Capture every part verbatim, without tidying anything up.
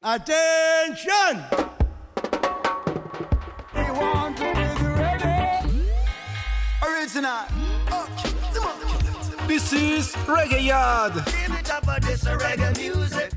Attention! We want to be reggae original. This is Reggae Yard. Give it up for this reggae music.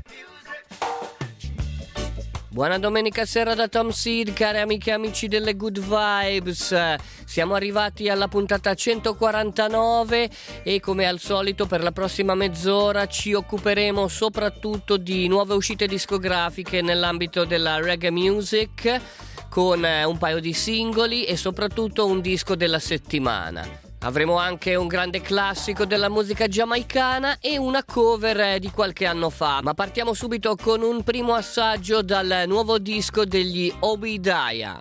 Buona domenica sera da Tom Seed, cari amiche e amici delle Good Vibes. Siamo arrivati alla puntata centoquarantanove e come al solito per la prossima mezz'ora ci occuperemo soprattutto di nuove uscite discografiche nell'ambito della reggae music, con un paio di singoli e soprattutto un disco della settimana. Avremo anche un grande classico della musica giamaicana e una cover di qualche anno fa, ma partiamo subito con un primo assaggio dal nuovo disco degli Obadiah.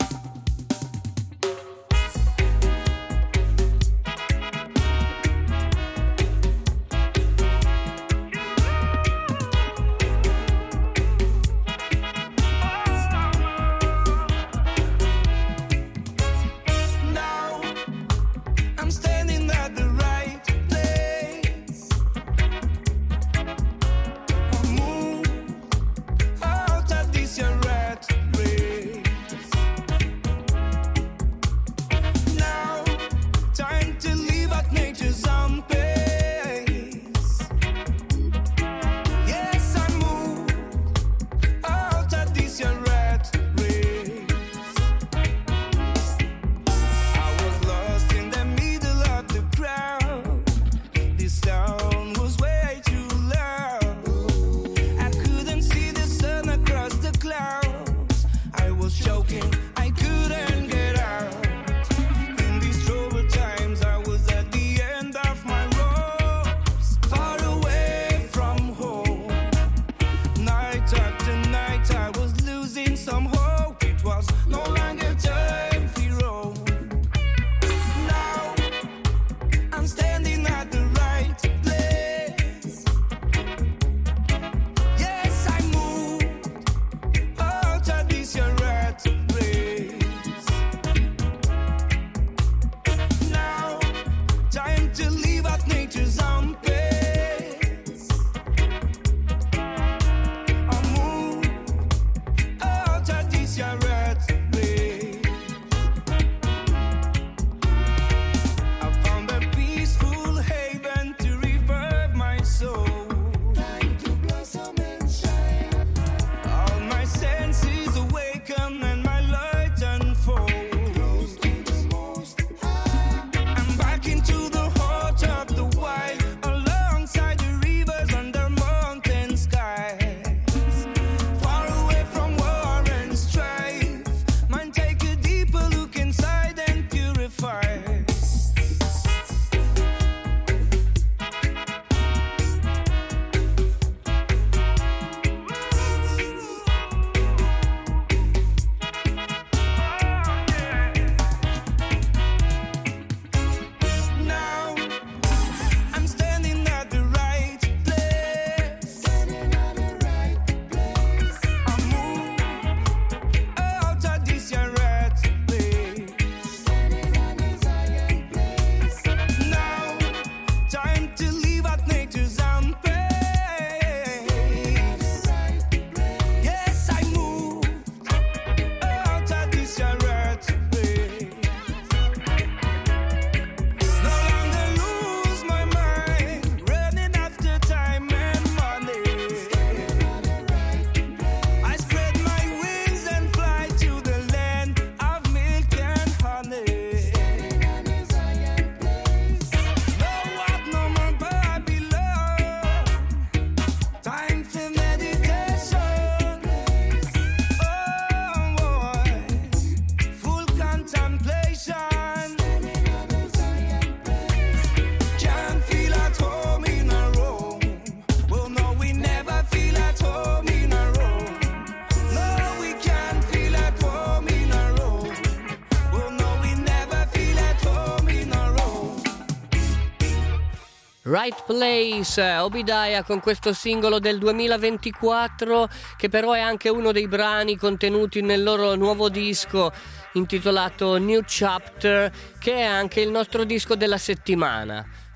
Right Place, Obadiah con questo singolo del duemilaventiquattro che però è anche uno dei brani contenuti nel loro nuovo disco intitolato New Chapter, che è anche il nostro disco della settimana.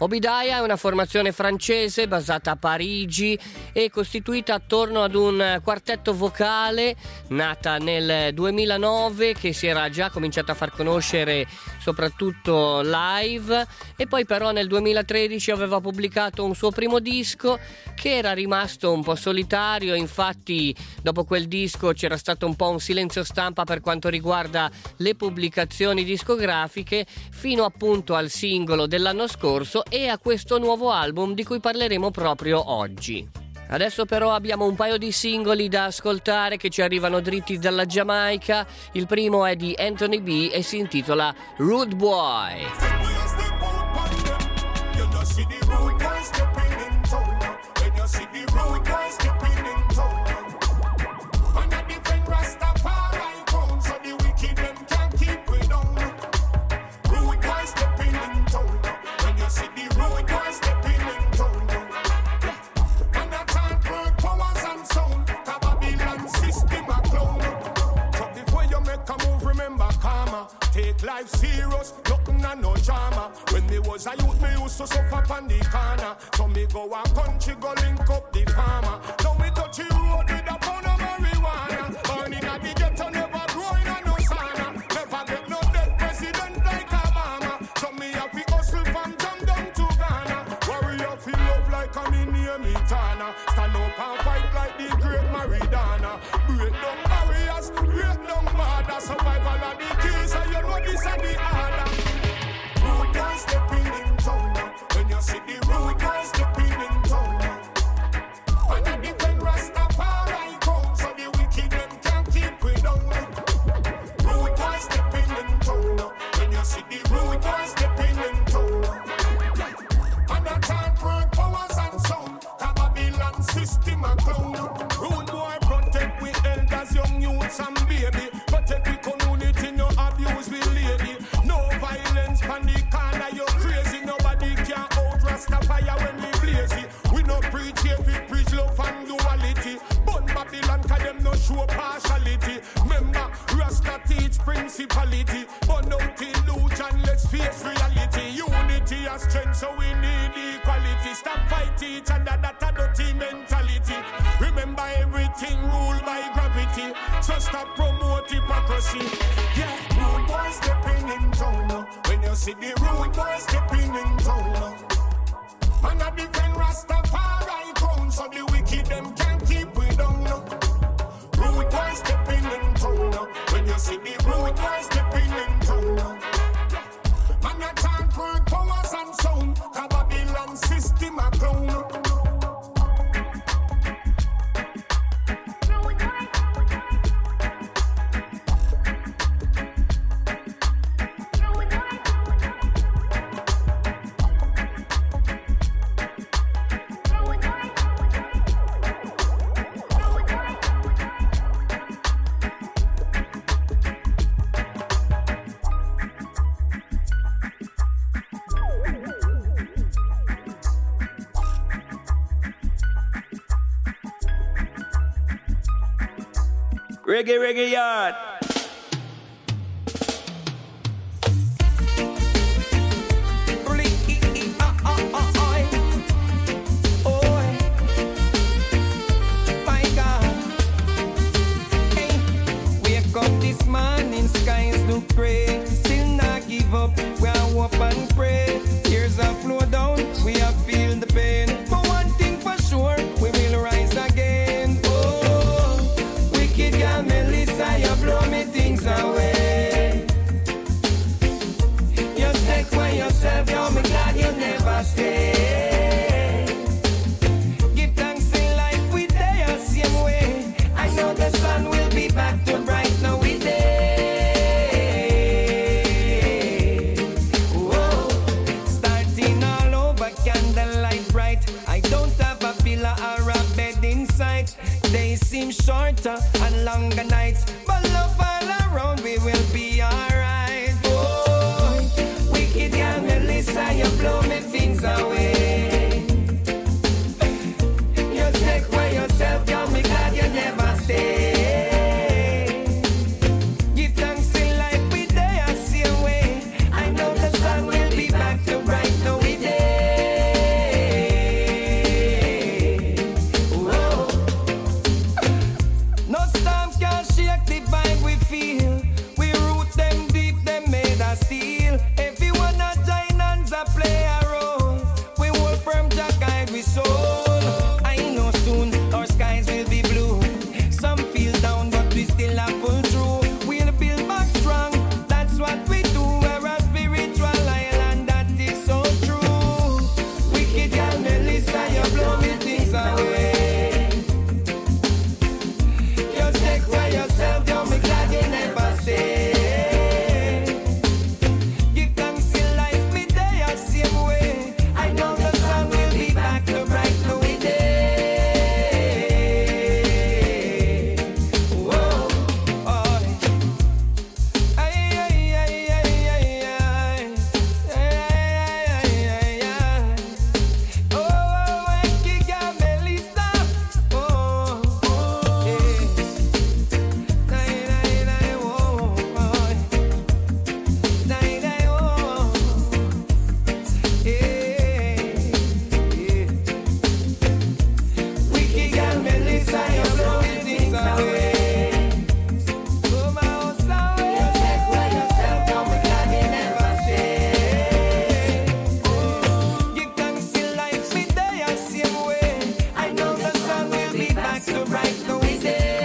Obidaya è una formazione francese basata a Parigi e costituita attorno ad un quartetto vocale, nata nel duemilanove, che si era già cominciata a far conoscere soprattutto live, e poi però nel duemilatredici aveva pubblicato un suo primo disco che era rimasto un po' solitario. Infatti dopo quel disco c'era stato un po' un silenzio stampa per quanto riguarda le pubblicazioni discografiche, fino appunto al singolo dell'anno scorso e a questo nuovo album di cui parleremo proprio oggi. Adesso però abbiamo un paio di singoli da ascoltare che ci arrivano dritti dalla Giamaica. Il primo è di Anthony B e si intitola Rude Boy. Take life serious, nothing and no drama. When me was a youth, me used to suffer on the corner. So me go a country, go link up the farmer. Now me touch the road with a pound of marijuana. Born in a the ghetto, never growing a no sauna. Never get no dead president like Obama. So me have to hustle from jam down to Ghana. Warrior feel love like a me near me Tana. Stand up and fight like the great Maridana. Break down barriers, break down borders. Survival of the key, so you know this is the order. Rude boys stepping in town now. When you see the rude boys stepping in town now. And I defend Rastafari crown, so the wicked them can't keep we down. Rude boys stepping in town now. When you see the rude boys stepping in town now. And I can't work powers and sound. The Babylon system a clown. Rude boy protect we elders, young youths and baby. Protect we community, no abuse we lady. No violence, panic, corner, you crazy. Nobody can out Rastafire when we blaze. We no preach here, we preach love and duality. Burn Babylon, cause them no show partiality. Remember, Rasta teach principality. Burn out illusion, let's face reality. Unity and strength, so we need equality. Stop fight each other, that a dirty mentality. Remember, everything ruled by gravity. So stop promote hypocrisy. Yeah, rude boys stepping in town now. When you see the rude boys stepping in town now. Man a defend Rastafari crown, so the wicked them can't keep we down now. Rude boys stepping in town now. When you see the rude boys stepping in town now. Man a can't work powers and sound. The Babylon system a clown now. Reggae, reggae yard. My God, hey, wake up this morning, skies look gray. Still not give up, we are hope and pray. Tears are flow down, we are feel the pain. But one thing for sure, we will rise again. Oh, wicked girl Melissa, you blow me things away. You take for yourself, you're me glad you never stay. Give thanks in life we day the same way. I know the sun will be back to bright now we day. Whoa, starting all over, candlelight bright. I don't have a pillar or a bed in sight. Days seem shorter and longer nights, but love all around, we will be alright. Boy, wicked girl Melissa, you blow me things away. You take away yourself, girl, me glad you never stay. Give thanks in life we day the same way. I know the sun will be back to bright now we day. storm can't shake the vibe we feel. We root them deep, them made of steel. Everyone a join hands a play a role. We hold firm, Jah guide we soul. I know soon our skies will be blue. Some feel down, but we still a pull through. We'll build back strong, that's what we do. We're a spiritual island, that is so true. Wicked girl Melissa, you blow me things away. You take for yourself, don't be glad you never stay. Give thanks in life, me day the same way. I know the sun will be back to bright new day. Whoa, oh. Ay, ay, ay, ay, ay, ay. Ay, ay, ay, ay, ay. Oh, wicked girl Melissa. Oh, oh, yeah. Nay, nay, nay, oh, oh. Nay, nay, oh. Yeah, yeah. Wicked girl Melissa, you blow me things away. Oh, my house away. You take for yourself, don't be glad you never stay. Give thanks in life, me day the same way. I know the sun will be back to bright new day.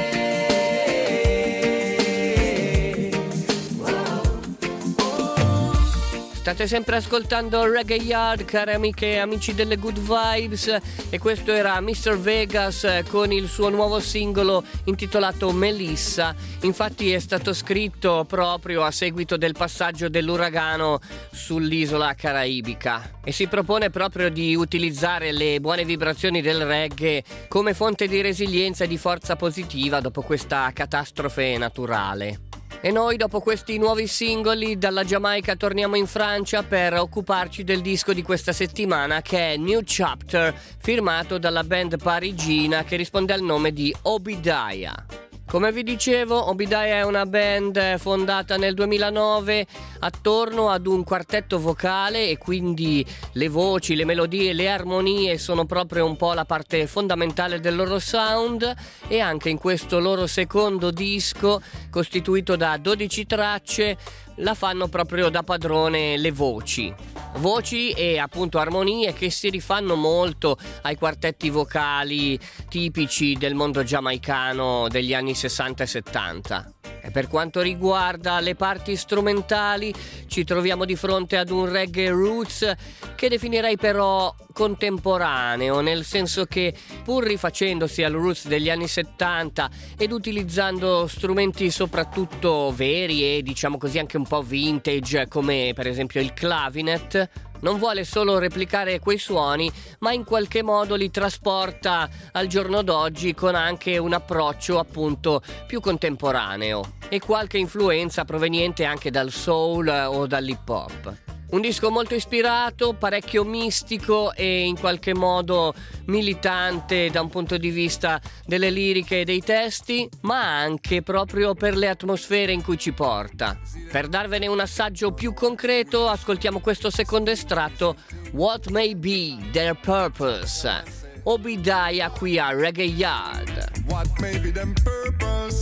State sempre ascoltando Reggae Yard, cari amiche e amici delle Good Vibes, e questo era mister Vegas con il suo nuovo singolo intitolato Melissa. Infatti è stato scritto proprio a seguito del passaggio dell'uragano sull'isola caraibica e si propone proprio di utilizzare le buone vibrazioni del reggae come fonte di resilienza e di forza positiva dopo questa catastrofe naturale. E noi dopo questi nuovi singoli dalla Giamaica torniamo in Francia per occuparci del disco di questa settimana, che è New Chapter, firmato dalla band parigina che risponde al nome di Obadiah. Come vi dicevo, Obadiah è una band fondata nel duemilanove attorno ad un quartetto vocale, e quindi le voci, le melodie, le armonie sono proprio un po' la parte fondamentale del loro sound. E anche in questo loro secondo disco, costituito da dodici tracce, la fanno proprio da padrone le voci. Voci e appunto armonie che si rifanno molto ai quartetti vocali tipici del mondo giamaicano degli anni sessanta e settanta. E per quanto riguarda le parti strumentali, ci troviamo di fronte ad un reggae roots che definirei però contemporaneo, nel senso che pur rifacendosi al roots degli anni settanta ed utilizzando strumenti soprattutto veri e diciamo così anche un po' vintage, come per esempio il clavinet, non vuole solo replicare quei suoni, ma in qualche modo li trasporta al giorno d'oggi con anche un approccio appunto più contemporaneo e qualche influenza proveniente anche dal soul o dall'hip hop. Un disco molto ispirato, parecchio mistico e in qualche modo militante da un punto di vista delle liriche e dei testi, ma anche proprio per le atmosfere in cui ci porta. Per darvene un assaggio più concreto, ascoltiamo questo secondo estratto, What May Be Their Purpose. Obadiah qui a Reggae Yard. What may be them purpose?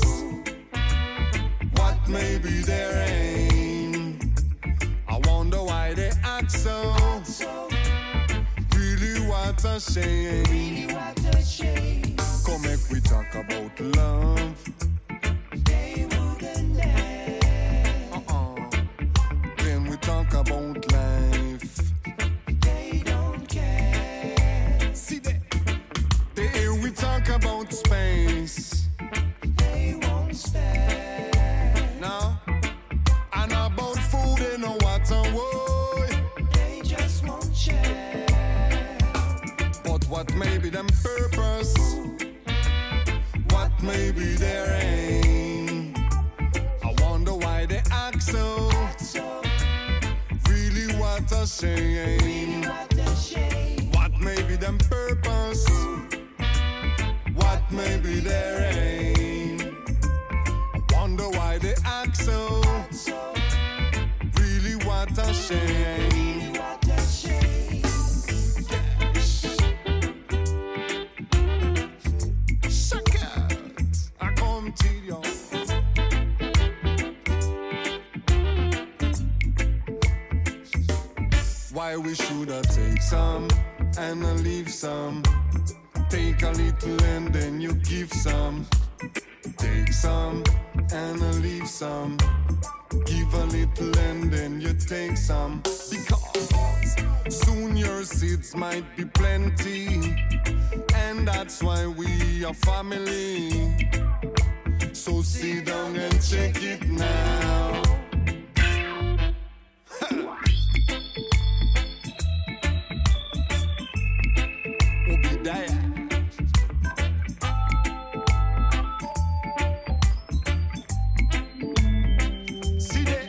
What may be their aim? I wonder why they act so. Really what a shame. Really what a shame. Come make we talk about love. They wouldn't let. Uh-uh. Then we talk about life. They don't care. See that? They hear we talk about space. They won't stay. No. And about food, they know what a woe. They just won't share. But what may be them purpose? What may be their aim? I wonder why they act so. Really what a shame. What may be them purpose? What may be their aim? I wonder why they act so. Really what a shame. Suckers, I come to why we shoulda take some and uh, leave some. Take a little and then you give some. Take some and uh, leave some. Give a little and then you take some. Because soon your seeds might be plenty, and that's why we are family. So sit down and check it now. Obadiah. See that?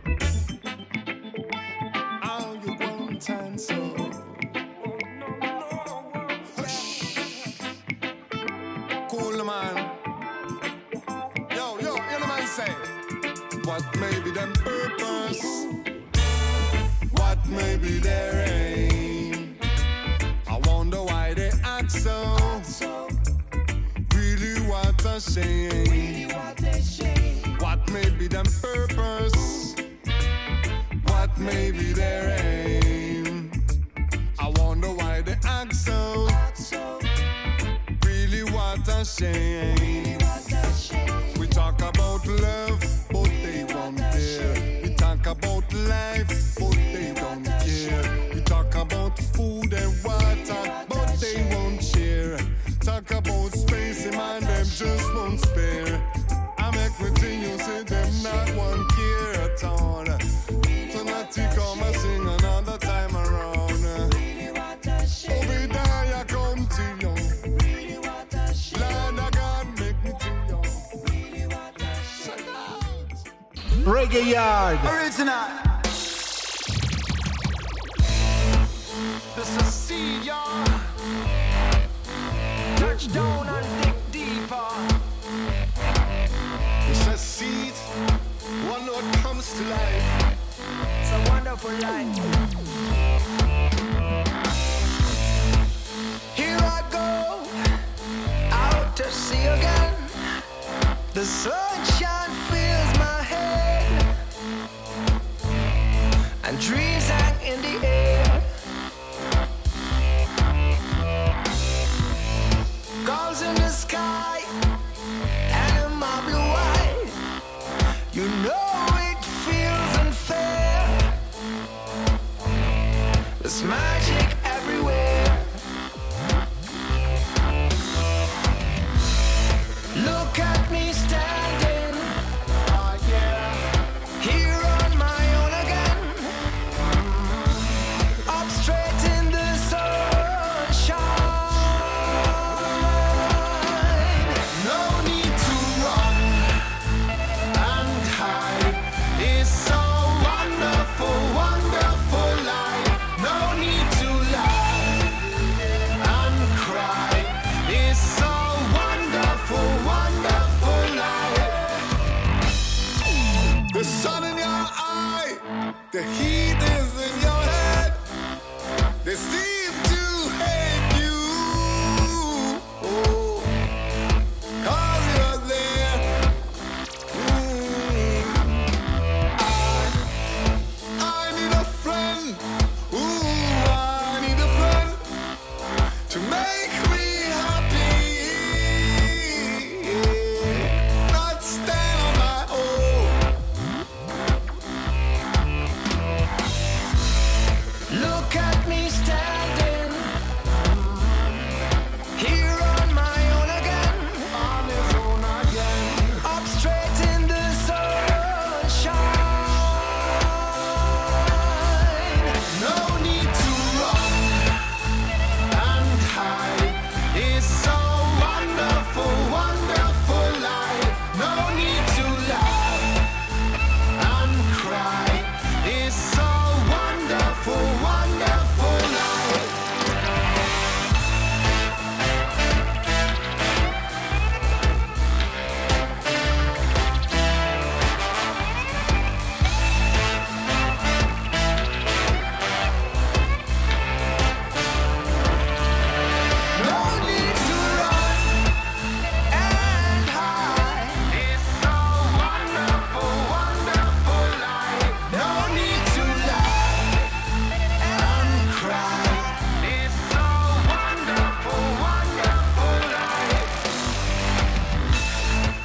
How you want and so. Hush. Cool man. Yo, yo, you know man say. What may be them purpose? What may be their aim? I wonder why they act so. Really what a shame. What may be them purpose? What may be their aim? I wonder why they act so. Really what a shame. We talk about love, but they won't dare. We talk about life, but they don't care. We talk about food and water, but they won't share. Talk about space, man, them just won't spare. I make me think you say them not one care at all. So not to come and sing another time around. Obadiah come to you. Lord of God make me to you. Reggae Yard. Original. This is seed, y'all. Touchdown and dig deeper. It's a seed. One note comes to life. It's a wonderful life. Here I go, out to sea again. The sunshine fills my head, and dreams hang in the air. Gulls in the sky, and in my blue eyes. You know it feels unfair. There's magic everywhere. Look at me standing, oh yeah, here on my own again. Up straight in the sunshine. No need to run and hide.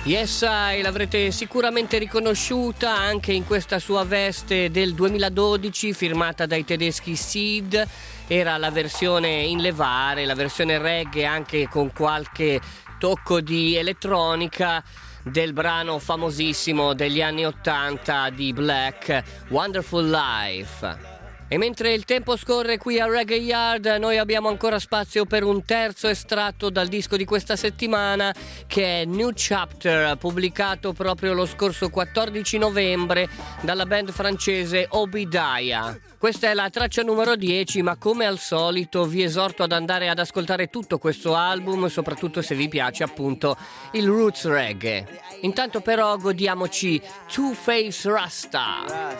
Yes, I, l'avrete sicuramente riconosciuta anche in questa sua veste del duemiladodici firmata dai tedeschi Seed. Era la versione in levare, la versione reggae anche con qualche tocco di elettronica del brano famosissimo degli anni ottanta di Black, Wonderful Life. E mentre il tempo scorre qui a Reggae Yard, noi abbiamo ancora spazio per un terzo estratto dal disco di questa settimana, che è New Chapter, pubblicato proprio lo scorso quattordici novembre dalla band francese Obadiah. Questa è la traccia numero dieci, ma come al solito vi esorto ad andare ad ascoltare tutto questo album, soprattutto se vi piace appunto il roots reggae. Intanto però godiamoci Two Face Rasta.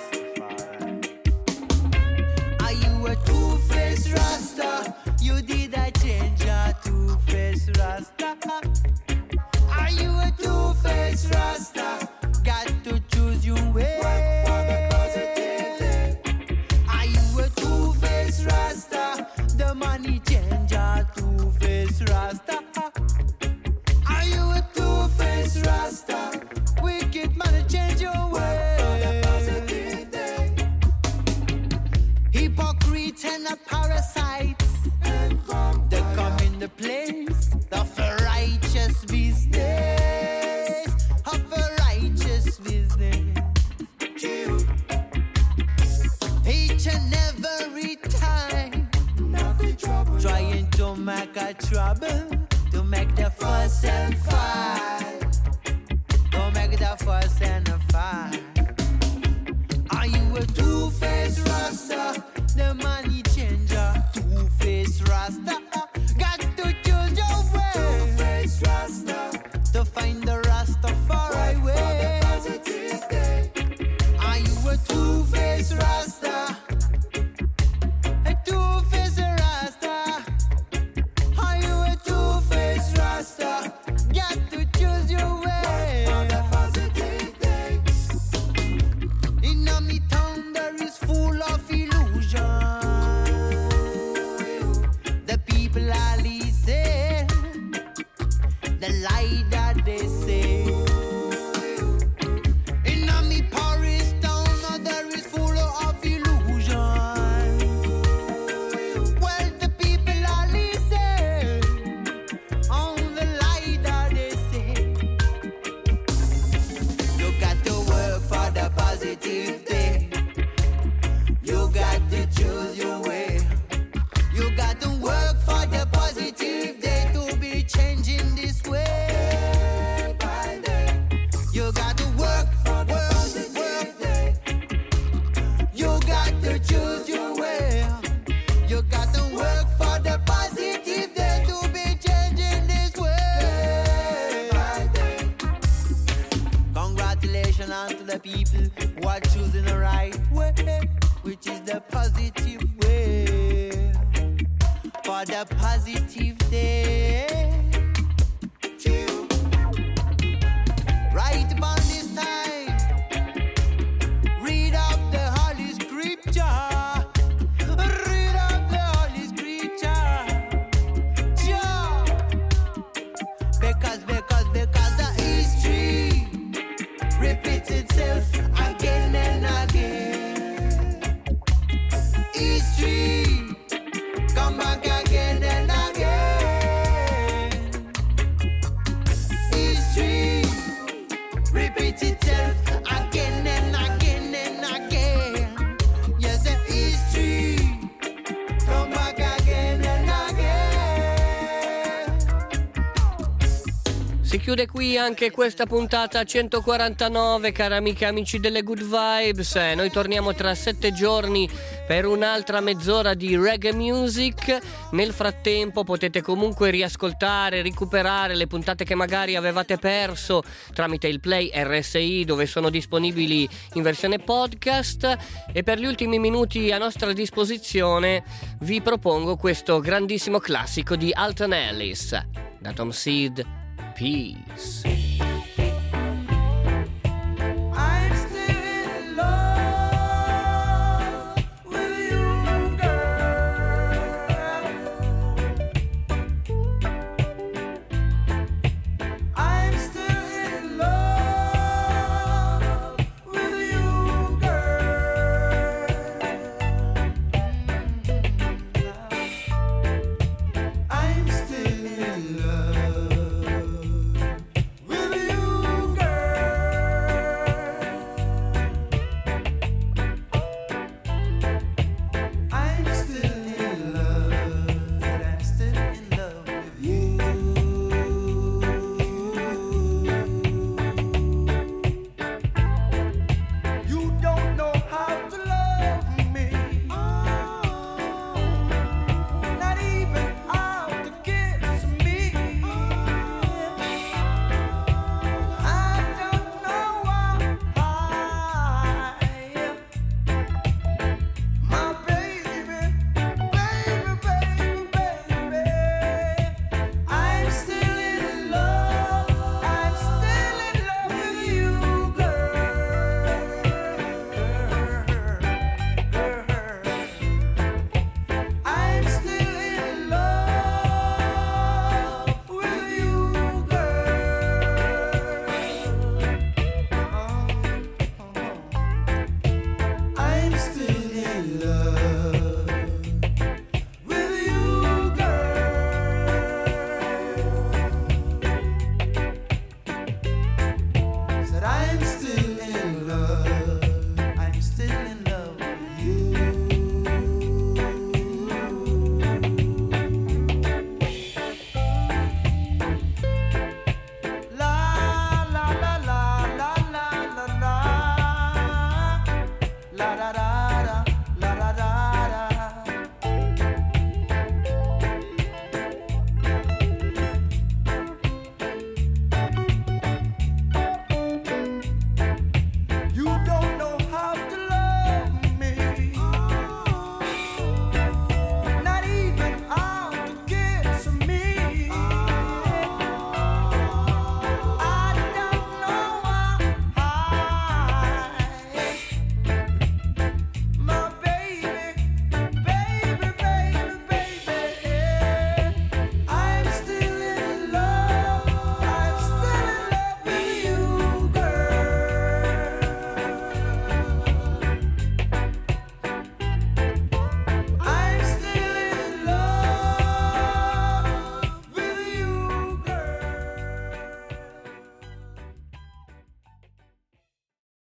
A two-faced Rasta, you did I change a two-faced Rasta? Are you a two-faced Rasta? Got to choose your way. Work for the positive. Are you a two-faced Rasta? The money change a two-faced Rasta. Are you a two-faced Rasta? Wicked money change your way. Hypocrites and the parasites, they come in the place of a righteous business, of a righteous business. Each and every time, trying to make a trouble, to make the fuss and fight, to make the fuss and fight. Are you a two-faced Rasta? The money changer, two-faced Rasta. Got to choose your way. Two-faced Rasta. To find the Rastafari way. Are you a two-faced Rasta? A two-faced Rasta. Are you a two-faced Rasta? Got to choose your way. In my town there is full of illusion. The people are listening, the lie that they say. In my Paris town there is full of illusion. Well, the people are listening on the lie that they say. You got to work for the positive thing. You got to choose your way. You got to work for the positive day to be changing this way by day. You got to work, work, work. You got to choose your way. You got to work for the positive day to be changing this way by day. Congratulations to the people who are choosing the right way, which is the positive way, for the positive day. Right about this time, read up the Holy Scripture. Read up the Holy Scripture. Yeah. Because, because, because the history repeats itself again and again. History come back again and again. History repeats itself again and again and again. Yes, the history come back again and again. Si chiude qui anche questa puntata centoquarantanove, cari amiche e amici delle Good Vibes. Eh, noi torniamo tra sette giorni per un'altra mezz'ora di reggae music. Nel frattempo potete comunque riascoltare, recuperare le puntate che magari avevate perso tramite il Play R S I, dove sono disponibili in versione podcast. E per gli ultimi minuti a nostra disposizione vi propongo questo grandissimo classico di Alton Ellis, da Tom Seed, Peace.